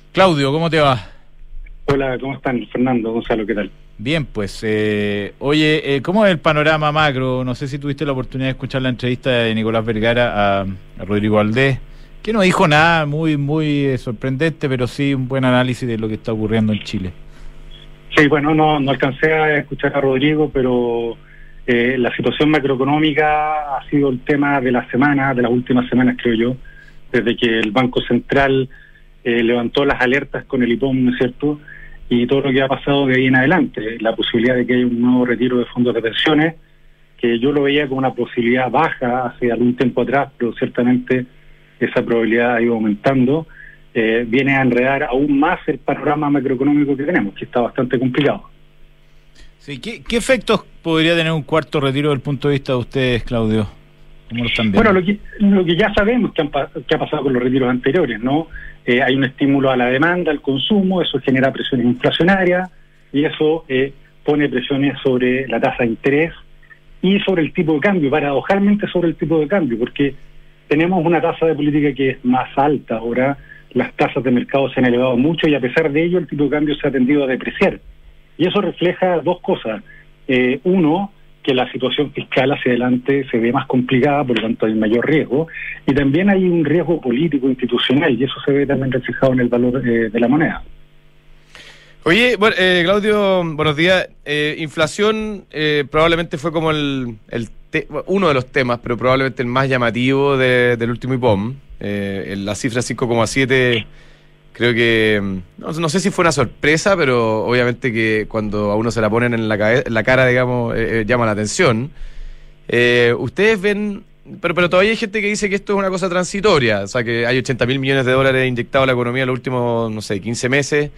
Claudio, ¿cómo te va? Hola, ¿cómo están? Fernando, Gonzalo, ¿qué tal? Bien, pues, oye, ¿cómo es el panorama macro? No sé si tuviste la oportunidad de escuchar la entrevista de Nicolás Vergara a Rodrigo Valdés, que no dijo nada muy sorprendente, pero sí un buen análisis de lo que está ocurriendo en Chile. Sí, bueno, no alcancé a escuchar a Rodrigo, pero la situación macroeconómica ha sido el tema de la semana, de las últimas semanas, creo yo, desde que el Banco Central levantó las alertas con el IPOM, ¿no es cierto?, y todo lo que ha pasado de ahí en adelante, la posibilidad de que haya un nuevo retiro de fondos de pensiones, que yo lo veía como una posibilidad baja hace algún tiempo atrás, pero ciertamente esa probabilidad ha ido aumentando, viene a enredar aún más el panorama macroeconómico que tenemos, que está bastante complicado. Sí, ¿qué efectos podría tener un cuarto retiro desde el punto de vista de ustedes, Claudio? ¿Cómo lo están viendo? Bueno, lo que ya sabemos que ha pasado con los retiros anteriores, ¿no? Hay un estímulo a la demanda, al consumo, eso genera presiones inflacionarias y eso pone presiones sobre la tasa de interés y sobre el tipo de cambio, paradojalmente sobre el tipo de cambio, porque tenemos una tasa de política que es más alta ahora, las tasas de mercado se han elevado mucho y a pesar de ello el tipo de cambio se ha tendido a depreciar. Y eso refleja dos cosas. Uno, que la situación fiscal hacia adelante se ve más complicada, por lo tanto hay mayor riesgo, y también hay un riesgo político institucional, y eso se ve también reflejado en el valor de la moneda. Oye, bueno, Claudio, buenos días. Inflación probablemente fue como uno de los temas, pero probablemente el más llamativo del último IPOM. La cifra 5,7, creo que, no sé si fue una sorpresa, pero obviamente que cuando a uno se la ponen en la cara, digamos, llama la atención. Ustedes ven, pero todavía hay gente que dice que esto es una cosa transitoria, o sea, que hay 80.000 millones de dólares inyectados a la economía en los últimos, 15 meses,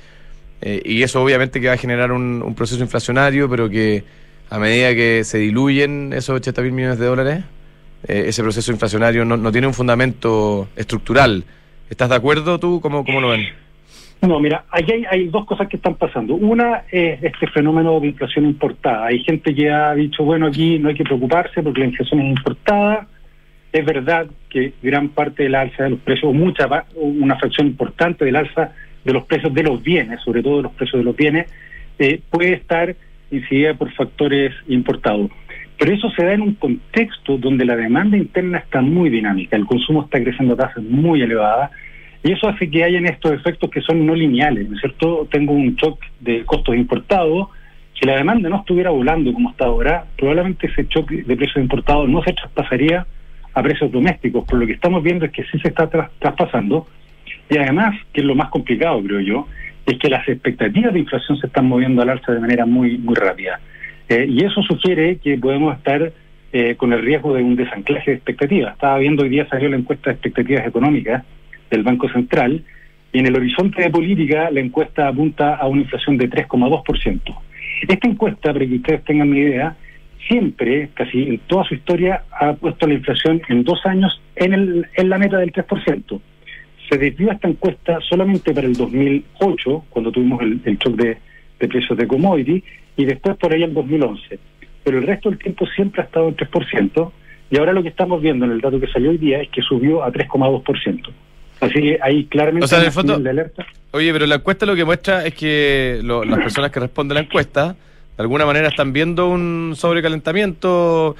y eso obviamente que va a generar un proceso inflacionario, pero que a medida que se diluyen esos 80.000 millones de dólares, ese proceso inflacionario no tiene un fundamento estructural. ¿Estás de acuerdo tú? ¿Cómo lo ven? No, mira, aquí hay dos cosas que están pasando. Una es este fenómeno de inflación importada. Hay gente que ha dicho, bueno, aquí no hay que preocuparse porque la inflación es importada. Es verdad que gran parte del alza de los precios, una fracción importante del alza de los precios de los bienes, sobre todo de los precios de los bienes, puede estar incidida por factores importados. Pero eso se da en un contexto donde la demanda interna está muy dinámica, el consumo está creciendo a tasas muy elevadas, y eso hace que hayan estos efectos que son no lineales, ¿no es cierto? Tengo un shock de costos importados, si la demanda no estuviera volando como está ahora, probablemente ese shock de precios importados no se traspasaría a precios domésticos, por lo que estamos viendo es que sí se está traspasando, y además, que es lo más complicado, creo yo, es que las expectativas de inflación se están moviendo al alza de manera muy rápida. Y eso sugiere que podemos estar con el riesgo de un desanclaje de expectativas. Estaba viendo hoy día, salió la encuesta de expectativas económicas del Banco Central, y en el horizonte de política la encuesta apunta a una inflación de 3,2%. Esta encuesta, para que ustedes tengan una idea, siempre, casi en toda su historia, ha puesto la inflación en 2 años en la meta del 3%. Se desvió esta encuesta solamente para el 2008, cuando tuvimos el shock de precios de commodity, y después por ahí el 2011. Pero el resto del tiempo siempre ha estado en 3%, y ahora lo que estamos viendo en el dato que salió hoy día es que subió a 3,2%. Así que ahí claramente, o sea, en el fondo, de alerta. Oye, pero la encuesta lo que muestra es que las personas que responden a la encuesta de alguna manera están viendo un sobrecalentamiento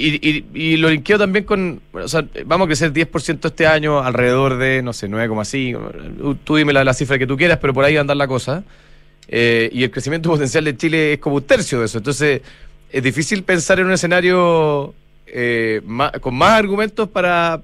y lo linkeo también con, o sea, vamos a crecer 10% este año, alrededor de, 9,5, tú dime la cifra que tú quieras, pero por ahí va a andar la cosa. Y el crecimiento potencial de Chile es como 1/3 de eso. Entonces, es difícil pensar en un escenario con más argumentos para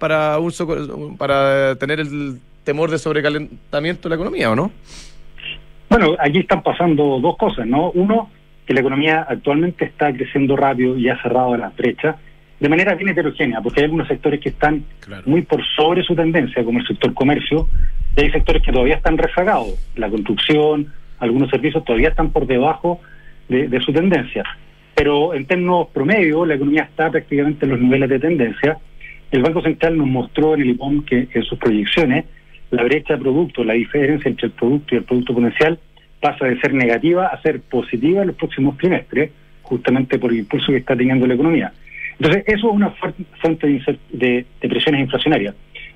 tener el temor de sobrecalentamiento de la economía, ¿o no? Bueno, aquí están pasando dos cosas, ¿no? Uno, que la economía actualmente está creciendo rápido y ha cerrado las brechas de manera bien heterogénea, porque hay algunos sectores que están muy por sobre su tendencia, como el sector comercio, y hay sectores que todavía están rezagados. La construcción, algunos servicios todavía están por debajo de su tendencia. Pero en términos promedio, la economía está prácticamente en los niveles de tendencia. El Banco Central nos mostró en el IPOM que en sus proyecciones la brecha de producto, la diferencia entre el producto y el producto potencial, pasa de ser negativa a ser positiva en los próximos trimestres, justamente por el impulso que está teniendo la economía. Entonces, eso es una fuente de presiones inflacionarias.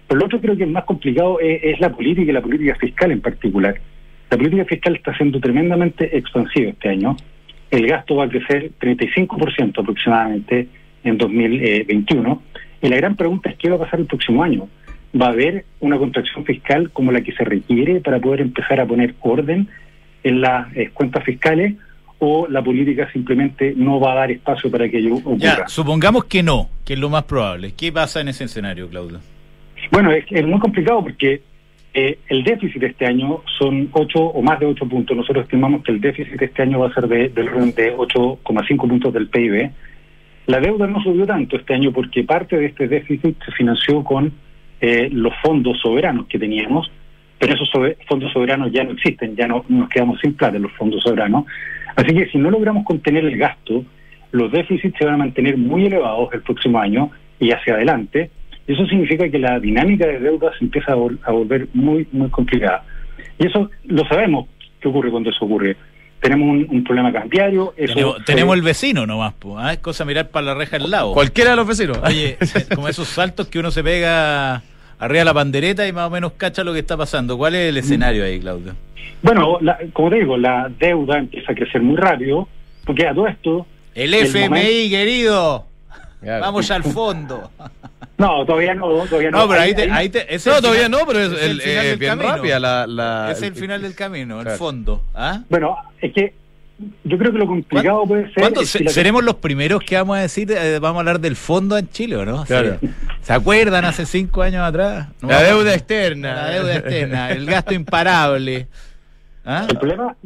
Pero lo otro creo que es más complicado es la política y la política fiscal en particular. La política fiscal está siendo tremendamente expansiva este año. El gasto va a crecer 35% aproximadamente en 2021. Y la gran pregunta es qué va a pasar el próximo año. ¿Va a haber una contracción fiscal como la que se requiere para poder empezar a poner orden en las cuentas fiscales, o la política simplemente no va a dar espacio para que ello ocurra? Ya, supongamos que no, que es lo más probable. ¿Qué pasa en ese escenario, Claudio? Bueno, es muy complicado porque el déficit de este año son 8 o más de 8 puntos. Nosotros estimamos que el déficit de este año va a ser del orden de 8,5 puntos del PIB. La deuda no subió tanto este año porque parte de este déficit se financió con los fondos soberanos que teníamos, pero esos fondos soberanos ya no existen, ya no nos quedamos sin plata en los fondos soberanos. Así que si no logramos contener el gasto, los déficits se van a mantener muy elevados el próximo año y hacia adelante. Eso significa que la dinámica de deuda se empieza a volver muy, muy complicada. Y eso lo sabemos qué ocurre cuando eso ocurre. Tenemos un problema cambiario. Tenemos el vecino nomás, es cosa mirar para la reja al lado. Cualquiera de los vecinos. Oye, como esos saltos que uno se pega arriba de la pandereta y más o menos cacha lo que está pasando. ¿Cuál es el escenario ahí, Claudio? Bueno, como te digo, la deuda empieza a crecer muy rápido, porque a todo esto... El FMI, querido, vamos al fondo. No, todavía no. No, pero todavía no, pero es bien rápida es el final del camino, claro. El fondo. ¿Ah? Bueno, es que yo creo que lo complicado puede ser... ¿Cuándo seremos los primeros que vamos a decir, vamos a hablar del fondo en Chile, o no? Claro. ¿Se acuerdan hace 5 años atrás? La deuda externa, el gasto imparable. ¿Ah? El problema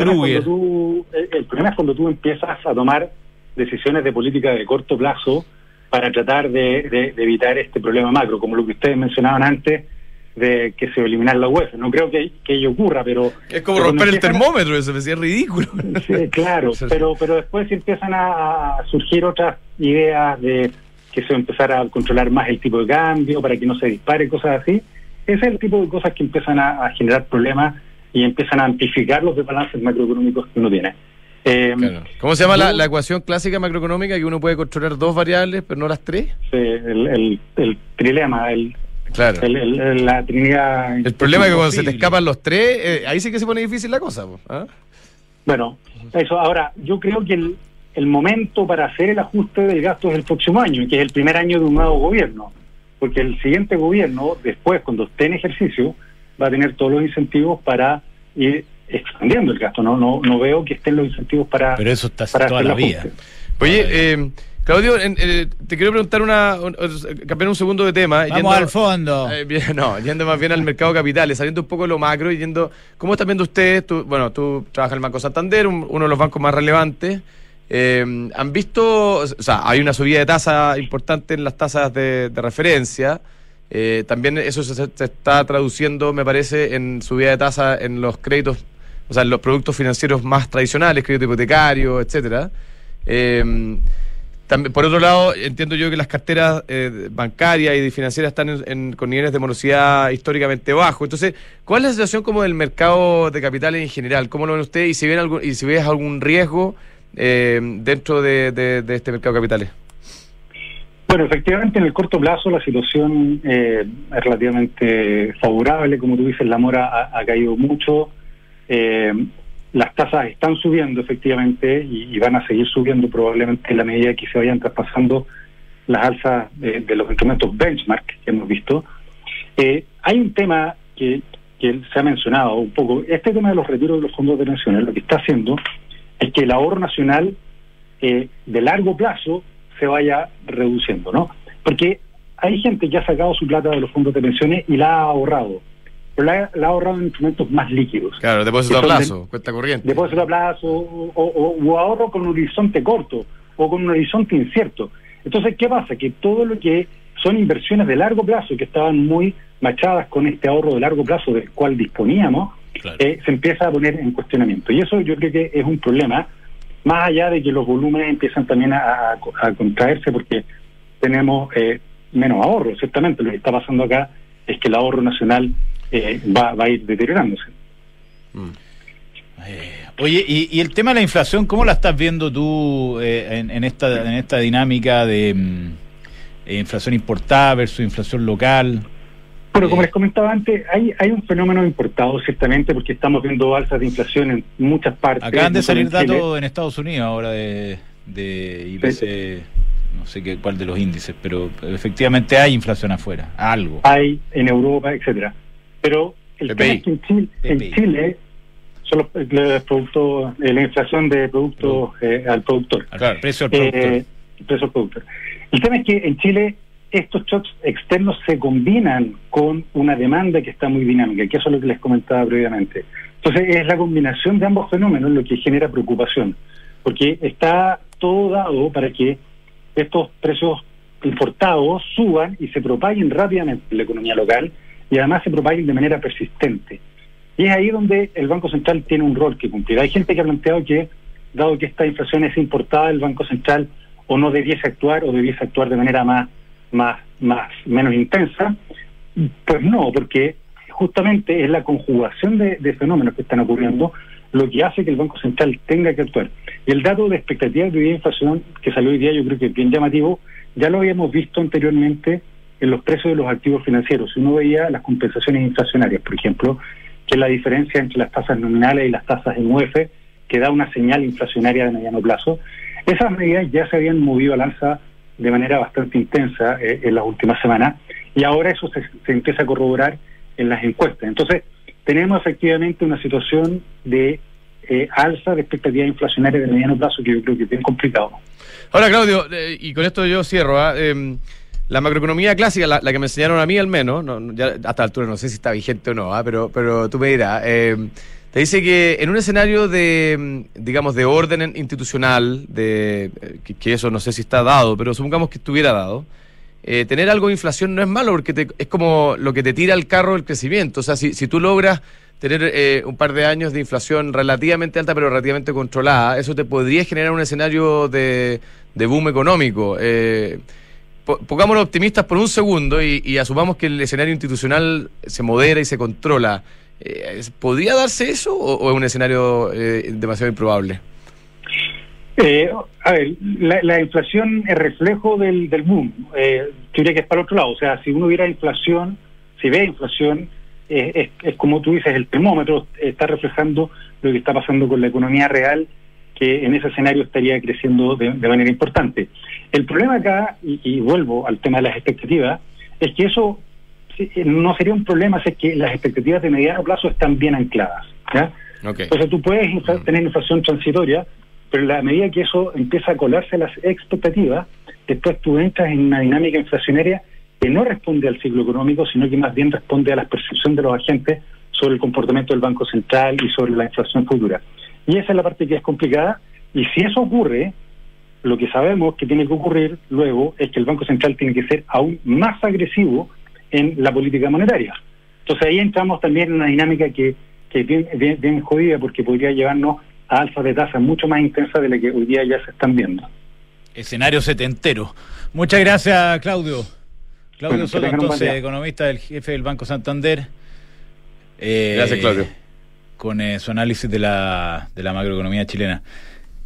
es cuando tú empiezas a tomar decisiones de política de corto plazo para tratar de evitar este problema macro, como lo que ustedes mencionaban antes, de que se va a eliminar la UEF. No creo que ello ocurra, pero... Es como romper el termómetro, eso me decía ridículo. Sí, claro, pero después empiezan a surgir otras ideas de que se va a empezar a controlar más el tipo de cambio para que no se dispare, cosas así. Ese es el tipo de cosas que empiezan a generar problemas y empiezan a amplificar los desbalances macroeconómicos que uno tiene. Claro. ¿Cómo se llama la ecuación clásica macroeconómica que uno puede controlar 2 variables pero no las 3? Sí, el trilema, claro. La trinidad. El problema es que cuando se te escapan los 3, ahí sí que se pone difícil la cosa. ¿Ah? Bueno, eso. Ahora, yo creo que el momento para hacer el ajuste del gasto es el próximo año, que es el primer año de un nuevo gobierno, porque el siguiente gobierno, después, cuando esté en ejercicio, va a tener todos los incentivos para ir expandiendo el gasto. No veo que estén los incentivos para... Pero eso está toda la vida. Oye, Claudio, te quiero preguntar cambiar un segundo de tema. Vamos al fondo. Yendo más bien al mercado de capitales, saliendo un poco de lo macro y yendo... ¿Cómo están viendo ustedes? Tú trabajas en el Banco Santander, uno de los bancos más relevantes. ¿Han visto... O sea, hay una subida de tasa importante en las tasas de referencia. También eso se está traduciendo, me parece, en subida de tasa en los créditos, o sea, en los productos financieros más tradicionales, crédito hipotecario, etcétera. También, por otro lado, entiendo yo que las carteras bancarias y financieras están con niveles de morosidad históricamente bajos. Entonces, ¿cuál es la situación como del mercado de capitales en general? ¿Cómo lo ven ustedes? Y si ves algún riesgo dentro de este mercado de capitales. Bueno, efectivamente en el corto plazo la situación es relativamente favorable. Como tú dices, la mora ha caído mucho. Las tasas están subiendo efectivamente y van a seguir subiendo probablemente en la medida que se vayan traspasando las alzas de los instrumentos benchmark que hemos visto. Hay un tema que se ha mencionado un poco. Este tema de los retiros de los fondos de pensiones lo que está haciendo es que el ahorro nacional de largo plazo se vaya reduciendo, ¿no? Porque hay gente que ha sacado su plata de los fondos de pensiones y la ha ahorrado, pero la ha ahorrado en instrumentos más líquidos. Claro, depósito a plazo, cuenta corriente. Depósito a plazo o ahorro con un horizonte corto o con un horizonte incierto. Entonces, ¿qué pasa? Que todo lo que son inversiones de largo plazo que estaban muy machadas con este ahorro de largo plazo del cual disponíamos, claro, se empieza a poner en cuestionamiento. Y eso yo creo que es un problema, más allá de que los volúmenes empiezan también a contraerse porque tenemos menos ahorro. Ciertamente lo que está pasando acá es que el ahorro nacional va a ir deteriorándose. Oye, y el tema de la inflación, ¿cómo la estás viendo tú en esta dinámica de inflación importada versus inflación local? Bueno, como les comentaba antes, hay un fenómeno importado, ciertamente, porque estamos viendo alzas de inflación en muchas partes. Acaban de salir en Chile. datos en Estados Unidos ahora de IPC, no sé cuál de los índices, pero efectivamente hay inflación afuera, algo. Hay en Europa, etcétera. Pero el tema es que en Chile son los productos, la inflación de productos al productor. Claro, precio al productor. Precio al productor. El tema es que en Chile estos shocks externos se combinan con una demanda que está muy dinámica, que eso es lo que les comentaba previamente. Entonces es la combinación de ambos fenómenos lo que genera preocupación, porque está todo dado para que estos precios importados suban y se propaguen rápidamente en la economía local y además se propaguen de manera persistente. Y es ahí donde el Banco Central tiene un rol que cumplir. Hay gente que ha planteado que, dado que esta inflación es importada, el Banco Central o no debiese actuar o debiese actuar de manera menos intensa. Pues no, porque justamente es la conjugación de fenómenos que están ocurriendo lo que hace que el Banco Central tenga que actuar. Y el dato de expectativas de inflación que salió hoy día yo creo que es bien llamativo, ya lo habíamos visto anteriormente en los precios de los activos financieros. Uno veía las compensaciones inflacionarias, por ejemplo, que es la diferencia entre las tasas nominales y las tasas en UF, que da una señal inflacionaria de mediano plazo. Esas medidas ya se habían movido al alza de manera bastante intensa en las últimas semanas, y ahora eso se empieza a corroborar en las encuestas. Entonces, tenemos efectivamente una situación de alza de expectativas inflacionarias de mediano plazo que yo creo que es bien complicado. Ahora, Claudio, y con esto yo cierro, la macroeconomía clásica, la que me enseñaron a mí al menos, ya hasta la altura no sé si está vigente o no, pero tú me dirás, te dice que en un escenario de, digamos, de orden institucional, que eso no sé si está dado, pero supongamos que estuviera dado, tener algo de inflación no es malo porque es como lo que te tira el carro del crecimiento. O sea, si tú logras tener un par de años de inflación relativamente alta pero relativamente controlada, eso te podría generar un escenario de boom económico. Pongámonos optimistas por un segundo y asumamos que el escenario institucional se modera y se controla. ¿Podría darse eso o es un escenario demasiado improbable? A ver, la inflación es reflejo del boom. Yo diría que es para el otro lado. O sea, si uno viera inflación, si ve inflación, es como tú dices, el termómetro está reflejando lo que está pasando con la economía real, que en ese escenario estaría creciendo de manera importante. El problema acá, y vuelvo al tema de las expectativas, es que eso no sería un problema si es que las expectativas de mediano plazo están bien ancladas, ¿ya? Okay. Entonces tú puedes tener inflación transitoria, pero en la medida que eso empieza a colarse a las expectativas, después tú entras en una dinámica inflacionaria que no responde al ciclo económico, sino que más bien responde a la percepción de los agentes sobre el comportamiento del Banco Central y sobre la inflación futura. Y esa es la parte que es complicada, y si eso ocurre, lo que sabemos que tiene que ocurrir luego es que el Banco Central tiene que ser aún más agresivo en la política monetaria. Entonces ahí entramos también en una dinámica que es bien jodida, porque podría llevarnos a alzas de tasas mucho más intensas de la que hoy día ya se están viendo. Escenario setentero. Muchas gracias, Claudio. Claudio Soto, entonces, economista del jefe del Banco Santander. Gracias, Claudio. Con su análisis de la macroeconomía chilena.